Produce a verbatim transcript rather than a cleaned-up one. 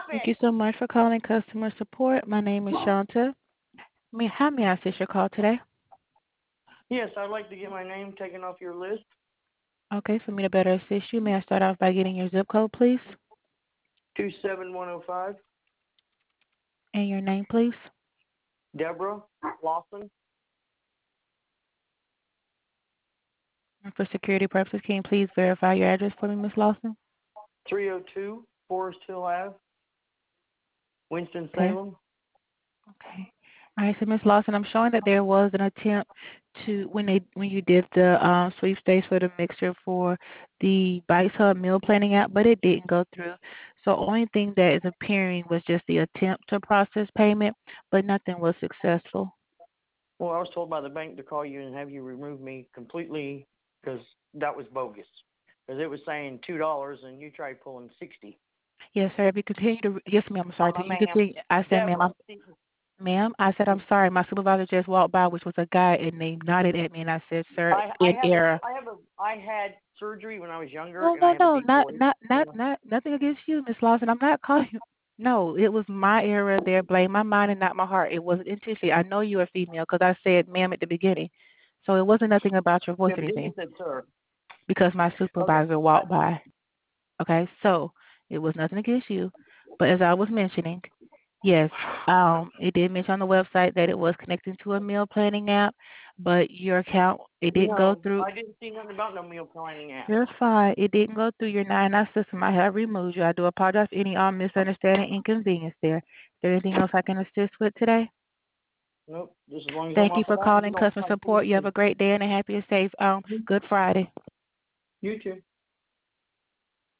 Thank it. you so much for calling customer support. My name is Shanta. May, how may I assist your call today? Yes, I'd like to get my name taken off your list. Okay, for me to better assist you, may I start off by getting your zip code, please? Two seven one zero five. And your name, please? Deborah Lawson. And for security purposes, can you please verify your address for me, Miss Lawson? Three oh two Forest Hill Ave, Winston Okay. Salem. Okay. All right, so Miss Lawson, I'm showing that there was an attempt to when they when you did the um, sweepstakes for the mixture for the Bites Hub meal planning app, but it didn't go through. So only thing that is appearing was just the attempt to process payment, but nothing was successful. Well, I was told by the bank to call you and have you remove me completely because that was bogus. Because it was saying two dollars and you tried pulling sixty. Yes, sir. If you continue to yes, ma'am. I'm sorry. I'm a Can you ma'am. continue? I said, ma'am. Deborah. I'm, ma'am. I said, I'm sorry. My supervisor just walked by, which was a guy, and they nodded at me, and I said, sir, I I in have a error. I have a I had surgery when I was younger No, and I no, have a no, deep not, voice. not, You not, know. not, nothing against you, Miss Lawson. I'm not calling you. No, it was my error there. Blame my mind and not my heart. It wasn't intentionally. I know you're a female because I said ma'am at the beginning. So it wasn't nothing about your voice Yeah, or but then anything you said sir. because my Okay. supervisor I, walked by. Okay, so it was nothing against you. But as I was mentioning, yes, um, it did mention on the website that it was connecting to a meal planning app, but your account, it didn't go no, through. I didn't see nothing about no meal planning app. You're fine. It didn't go through your nine nine system. I have removed you. I do apologize for any um, misunderstanding, inconvenience there. Is there anything else I can assist with today? Nope. Just as long as I'm Thank you off of for that, you calling don't customer try to pull support. You have me. a great day and a happy and safe um, Good Friday. You too.